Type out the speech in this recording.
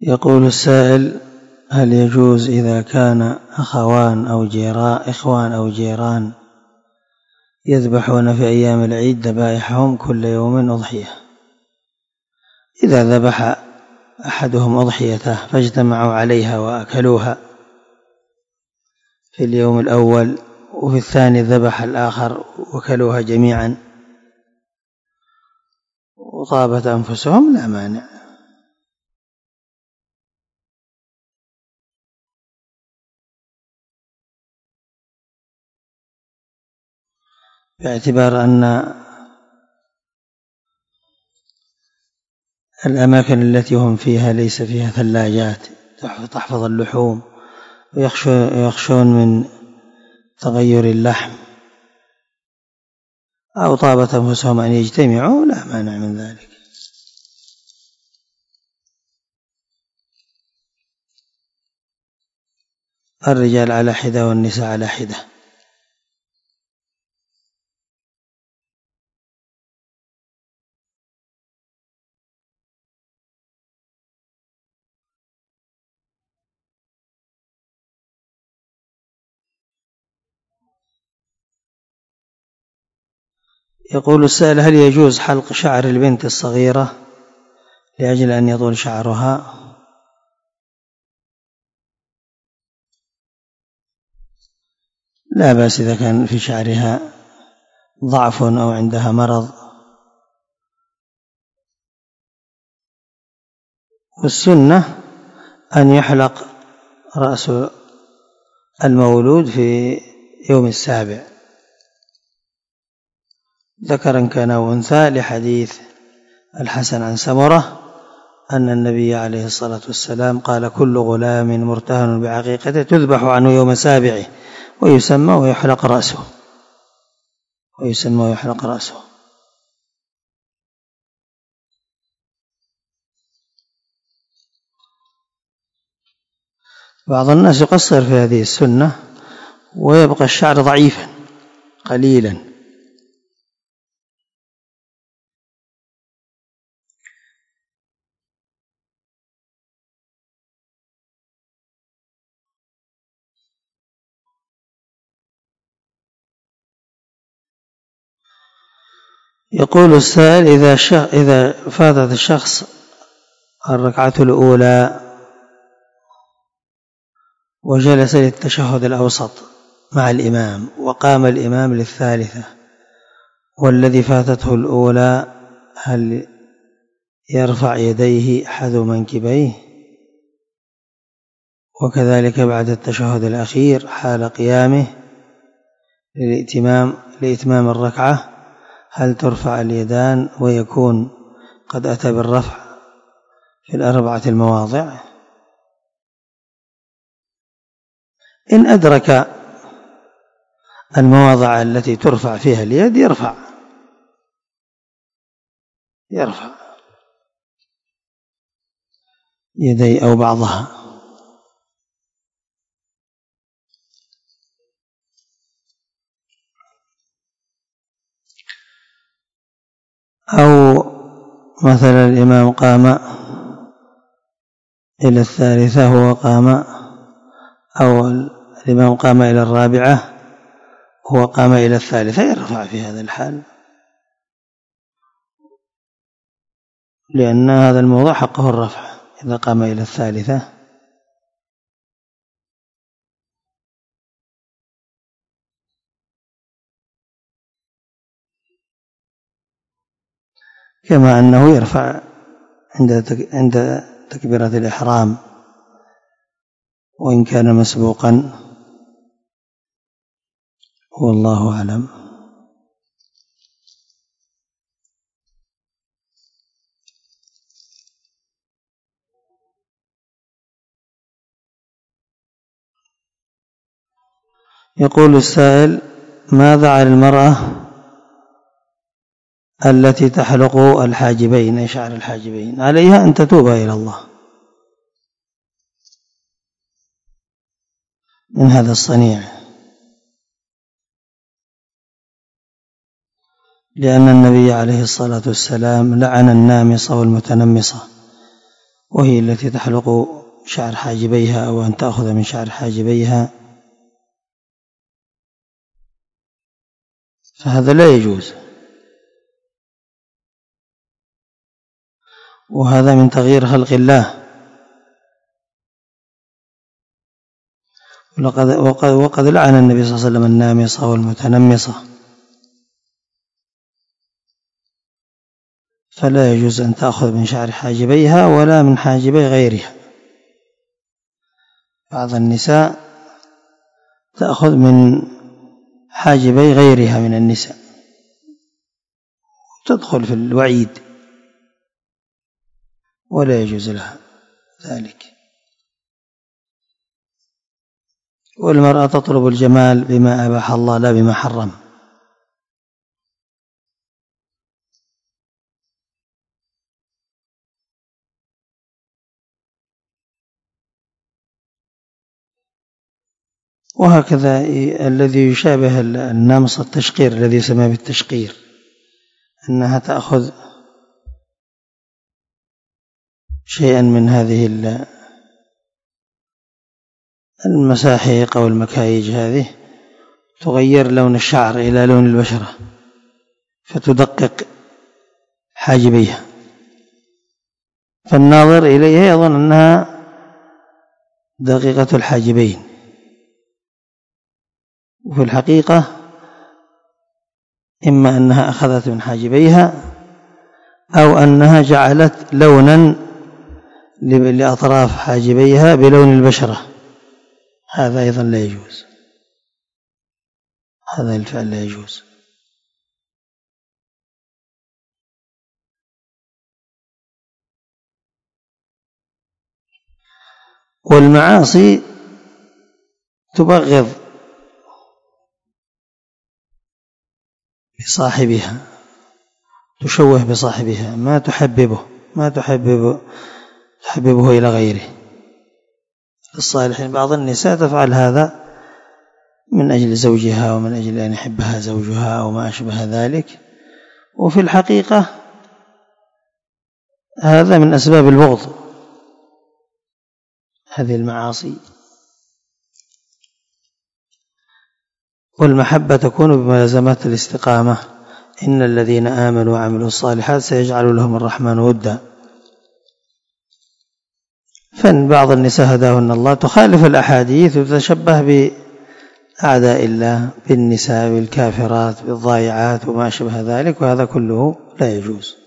يقول السائل: هل يجوز إذا كان إخوان أو جيران يذبحون في أيام العيد ذبائحهم كل يوم أضحية؟ إذا ذبح أحدهم أضحيته فاجتمعوا عليها وأكلوها في اليوم الأول، وفي الثاني ذبح الآخر وكلوها جميعا وطابت أنفسهم، لا مانع، باعتبار أن الأماكن التي هم فيها ليس فيها ثلاجات تحفظ اللحوم، ويخشون من تغير اللحم، أو طابت أنفسهم أن يجتمعوا، لا مانع من ذلك. الرجال على حدة والنساء على حدة. يقول السائل: هل يجوز حلق شعر البنت الصغيرة لأجل أن يطول شعرها؟ لا بأس إذا كان في شعرها ضعف أو عندها مرض. والسنة أن يحلق رأس المولود في يوم السابع، ذكرا كان أو أنثى، لحديث الحسن عن سمرة أن النبي عليه الصلاة والسلام قال: كل غلام مرتهن بعقيقته تذبح عنه يوم سابعه ويسمى ويحلق رأسه. بعض الناس يقصر في هذه السنة ويبقى الشعر ضعيفا قليلا. يقول السائل: إذا فاتت الشخص الركعة الأولى وجلس للتشهد الأوسط مع الإمام وقام الإمام للثالثة، والذي فاتته الأولى، هل يرفع يديه حذو منكبيه؟ وكذلك بعد التشهد الأخير حال قيامه لإتمام الركعة، هل ترفع اليدان ويكون قد أتى بالرفع في الأربعة المواضع؟ إن أدرك المواضع التي ترفع فيها اليد يرفع يدي أو بعضها. أو مثلا الإمام قام إلى الثالثة هو قام، أو الإمام قام إلى الرابعة هو قام إلى الثالثة، يرفع في هذا الحال، لأن هذا الموضع حقه الرفع إذا قام إلى الثالثة. كما أنه يرفع عند تكبيرة الإحرام وإن كان مسبوقا، والله أعلم. يقول السائل: ماذا على المرأة التي تحلق الحاجبين، شعر الحاجبين؟ عليها أن تتوب إلى الله من هذا الصنيع، لأن النبي عليه الصلاة والسلام لعن النامصة والمتنمصة وهي التي تحلق شعر حاجبيها أو أن تأخذ من شعر حاجبيها، فهذا لا يجوز، وهذا من تغيير خلق الله. وقد لعن النبي صلى الله عليه وسلم النامصة والمتنمصة، فلا يجوز أن تأخذ من شعر حاجبيها ولا من حاجبي غيرها. بعض النساء تأخذ من حاجبي غيرها من النساء، تدخل في الوعيد، ولا يجوز لها ذلك. والمرأة تطلب الجمال بما أباح الله لا بما حرم. وهكذا الذي يشابه النمص التشقير، الذي يسمى بالتشقير، أنها تأخذ شيئا من هذه المساحيق أو المكايج، هذه تغير لون الشعر إلى لون البشرة فتدقق حاجبيها، فالناظر إليها يظن أنها دقيقة الحاجبين، وفي الحقيقة إما أنها أخذت من حاجبيها أو أنها جعلت لونا لأطراف حاجبيها بلون البشرة، هذا أيضا لا يجوز، هذا الفعل لا يجوز. والمعاصي تبغض بصاحبها، تشوه بصاحبها، ما تحببه إلى غيره. الصالحين بعض النساء تفعل هذا من أجل زوجها ومن أجل أن يحبها زوجها أو ما أشبه ذلك، وفي الحقيقة هذا من أسباب البغض، هذه المعاصي. والمحبة تكون بملازمات الاستقامة، إن الذين آمنوا وعملوا الصالحات سيجعل لهم الرحمن ودا. فإن بعض النساء هداهن الله تخالف الأحاديث وتتشبه بأعداء الله، بالنساء بالكافرات بالضائعات وما شبه ذلك، وهذا كله لا يجوز.